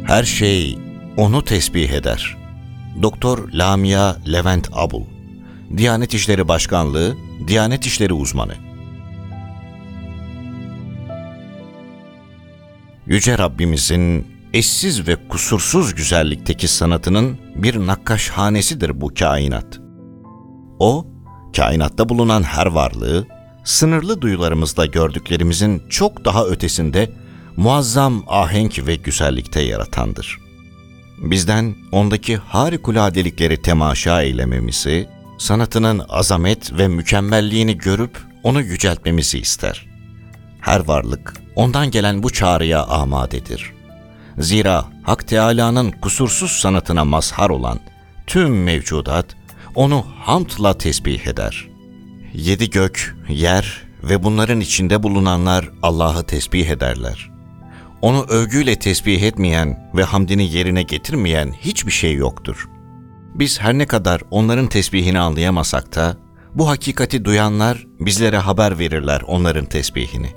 Her şey onu tesbih eder. Doktor Lamia Levent Abul, Diyanet İşleri Başkanlığı, Diyanet İşleri uzmanı. Yüce Rabbimizin eşsiz ve kusursuz güzellikteki sanatının bir nakkaşhanesidir bu kainat. O, kainatta bulunan her varlığı, sınırlı duyularımızda gördüklerimizin çok daha ötesinde muazzam ahenk ve güzellikte yaratandır. Bizden ondaki harikuladelikleri temaşa eylememizi, sanatının azamet ve mükemmelliğini görüp onu yüceltmemizi ister. Her varlık ondan gelen bu çağrıya amadedir. Zira Hak Teâlâ'nın kusursuz sanatına mazhar olan tüm mevcudat onu hamdla tesbih eder. Yedi gök, yer ve bunların içinde bulunanlar Allah'ı tesbih ederler. Onu övgüyle tesbih etmeyen ve hamdini yerine getirmeyen hiçbir şey yoktur. Biz her ne kadar onların tesbihini anlayamasak da, bu hakikati duyanlar bizlere haber verirler onların tesbihini.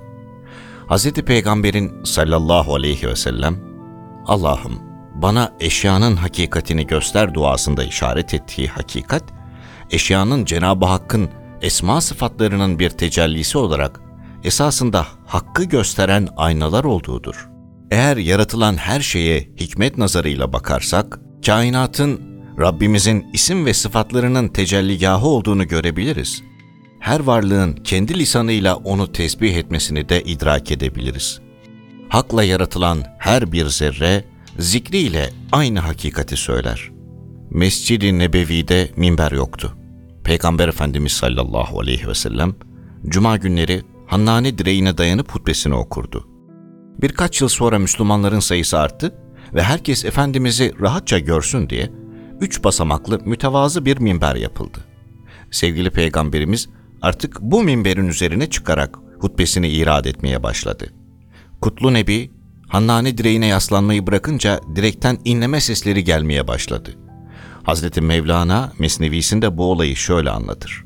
Hz. Peygamber'in sallallahu aleyhi ve sellem, Allah'ım bana eşyanın hakikatini göster duasında işaret ettiği hakikat, eşyanın Cenab-ı Hakk'ın esma sıfatlarının bir tecellisi olarak esasında hakkı gösteren aynalar olduğudur. Eğer yaratılan her şeye hikmet nazarıyla bakarsak, kainatın Rabbimizin isim ve sıfatlarının tecelligahı olduğunu görebiliriz. Her varlığın kendi lisanıyla onu tesbih etmesini de idrak edebiliriz. Hakla yaratılan her bir zerre, zikriyle aynı hakikati söyler. Mescid-i Nebevi'de minber yoktu. Peygamber Efendimiz sallallahu aleyhi ve sellem, cuma günleri Hannane direğine dayanıp hutbesini okurdu. Birkaç yıl sonra Müslümanların sayısı arttı ve herkes Efendimiz'i rahatça görsün diye 3 basamaklı mütevazı bir minber yapıldı. Sevgili Peygamberimiz artık bu minberin üzerine çıkarak hutbesini irad etmeye başladı. Kutlu Nebi, Hannane direğine yaslanmayı bırakınca direkten inleme sesleri gelmeye başladı. Hazreti Mevlana Mesnevisinde bu olayı şöyle anlatır.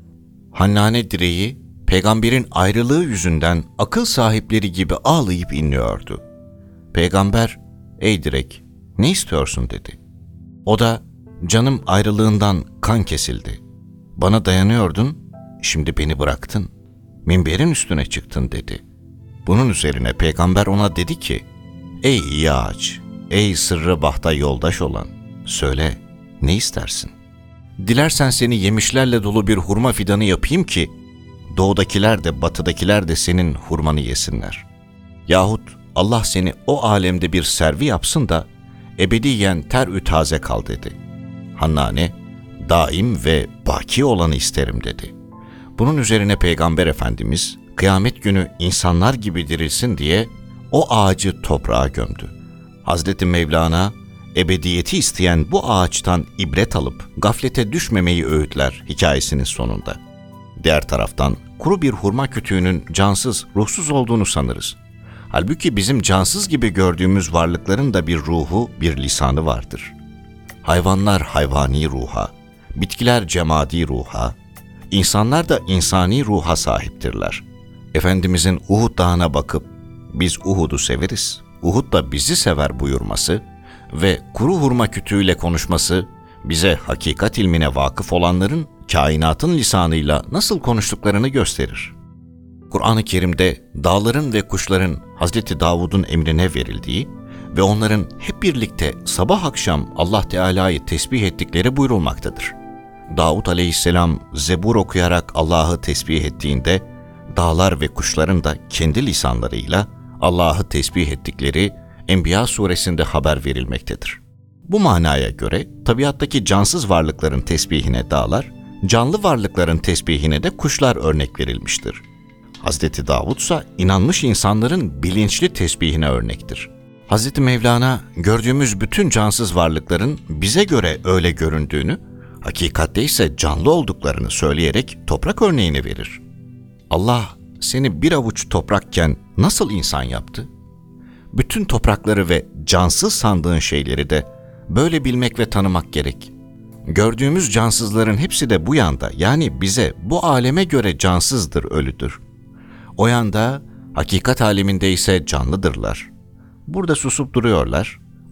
Hannane direği, Peygamberin ayrılığı yüzünden akıl sahipleri gibi ağlayıp inliyordu. Peygamber, "Ey direk, ne istiyorsun?" dedi. O da, "Canım ayrılığından kan kesildi. Bana dayanıyordun, şimdi beni bıraktın. Minberin üstüne çıktın." dedi. Bunun üzerine Peygamber ona dedi ki, "Ey iyi ağaç, ey sırrı bahta yoldaş olan, söyle, ne istersin? Dilersen seni yemişlerle dolu bir hurma fidanı yapayım ki, doğudakiler de batıdakiler de senin hurmanı yesinler. Yahut Allah seni o alemde bir servi yapsın da ebediyen ter-ü taze kal." dedi. Hannane, "Daim ve baki olanı isterim." dedi. Bunun üzerine Peygamber Efendimiz, kıyamet günü insanlar gibi dirilsin diye o ağacı toprağa gömdü. Hazreti Mevlana, ebediyeti isteyen bu ağaçtan ibret alıp gaflete düşmemeyi öğütler hikayesinin sonunda. Diğer taraftan kuru bir hurma kütüğünün cansız, ruhsuz olduğunu sanırız. Halbuki bizim cansız gibi gördüğümüz varlıkların da bir ruhu, bir lisanı vardır. Hayvanlar hayvani ruha, bitkiler cemadi ruha, insanlar da insani ruha sahiptirler. Efendimizin Uhud Dağı'na bakıp, "Biz Uhud'u severiz, Uhud da bizi sever" buyurması ve kuru hurma kütüğüyle konuşması, bize hakikat ilmine vakıf olanların kainatın lisanıyla nasıl konuştuklarını gösterir. Kur'an-ı Kerim'de dağların ve kuşların Hazreti Davud'un emrine verildiği ve onların hep birlikte sabah akşam Allah Teala'yı tesbih ettikleri buyurulmaktadır. Davud aleyhisselam Zebur okuyarak Allah'ı tesbih ettiğinde, dağlar ve kuşların da kendi lisanlarıyla Allah'ı tesbih ettikleri Enbiya suresinde haber verilmektedir. Bu manaya göre tabiattaki cansız varlıkların tesbihine dağlar, canlı varlıkların tesbihine de kuşlar örnek verilmiştir. Hazreti Davud ise inanmış insanların bilinçli tesbihine örnektir. Hazreti Mevlana gördüğümüz bütün cansız varlıkların bize göre öyle göründüğünü, hakikatte ise canlı olduklarını söyleyerek toprak örneğini verir. Allah seni bir avuç toprakken nasıl insan yaptı? Bütün toprakları ve cansız sandığın şeyleri de böyle bilmek ve tanımak gerek. Gördüğümüz cansızların hepsi de bu yanda, yani bize, bu aleme göre cansızdır, ölüdür. O yanda, hakikat aleminde ise canlıdırlar. Burada susup duruyorlar,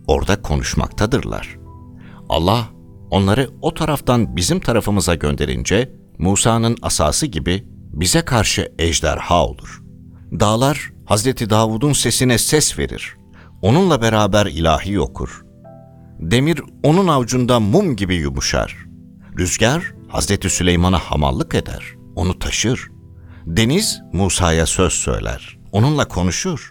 orada konuşmaktadırlar. Allah onları o taraftan bizim tarafımıza gönderince Musa'nın asası gibi bize karşı ejderha olur. Dağlar Hazreti Davud'un sesine ses verir. Onunla beraber ilahi okur. Demir onun avucunda mum gibi yumuşar. Rüzgar Hazreti Süleyman'a hamallık eder, onu taşır. Deniz Musa'ya söz söyler, onunla konuşur.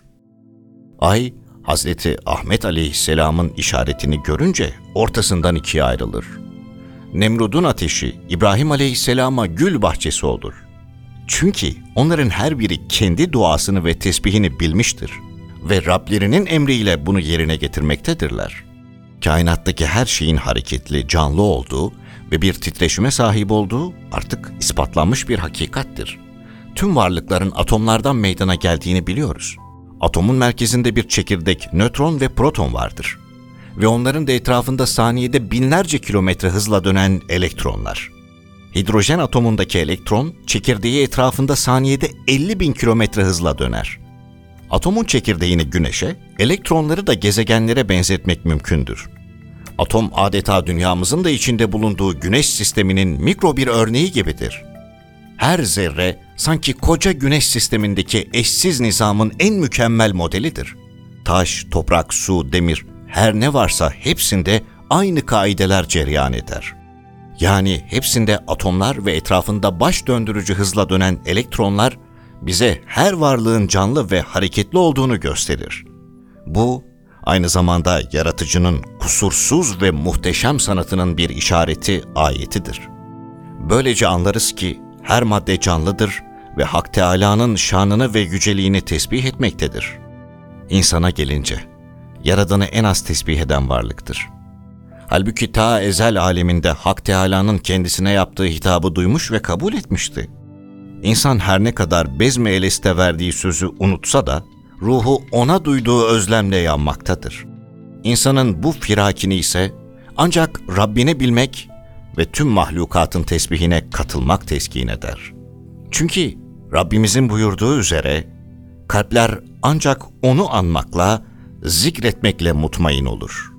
Ay Hazreti Ahmet Aleyhisselam'ın işaretini görünce ortasından ikiye ayrılır. Nemrud'un ateşi İbrahim Aleyhisselam'a gül bahçesi olur. Çünkü onların her biri kendi duasını ve tesbihini bilmiştir ve Rablerinin emriyle bunu yerine getirmektedirler. Kainattaki her şeyin hareketli, canlı olduğu ve bir titreşime sahip olduğu artık ispatlanmış bir hakikattir. Tüm varlıkların atomlardan meydana geldiğini biliyoruz. Atomun merkezinde bir çekirdek, nötron ve proton vardır. Ve onların da etrafında saniyede binlerce kilometre hızla dönen elektronlar. Hidrojen atomundaki elektron, çekirdeği etrafında saniyede 50.000 kilometre hızla döner. Atomun çekirdeğini güneşe, elektronları da gezegenlere benzetmek mümkündür. Atom adeta dünyamızın da içinde bulunduğu güneş sisteminin mikro bir örneği gibidir. Her zerre sanki koca güneş sistemindeki eşsiz nizamın en mükemmel modelidir. Taş, toprak, su, demir, her ne varsa hepsinde aynı kaideler cereyan eder. Yani hepsinde atomlar ve etrafında baş döndürücü hızla dönen elektronlar bize her varlığın canlı ve hareketli olduğunu gösterir. Bu, aynı zamanda yaratıcının kusursuz ve muhteşem sanatının bir işareti, ayetidir. Böylece anlarız ki her madde canlıdır ve Hak Teâlâ'nın şanını ve yüceliğini tesbih etmektedir. İnsana gelince, Yaradan'ı en az tesbih eden varlıktır. Halbuki ta ezel aleminde Hak Teâlâ'nın kendisine yaptığı hitabı duymuş ve kabul etmişti. İnsan her ne kadar Bezm-i Eles'te verdiği sözü unutsa da, ruhu ona duyduğu özlemle yanmaktadır. İnsanın bu firakini ise ancak Rabbini bilmek ve tüm mahlukatın tesbihine katılmak teskin eder. Çünkü Rabbimizin buyurduğu üzere, kalpler ancak onu anmakla, zikretmekle mutmain olur.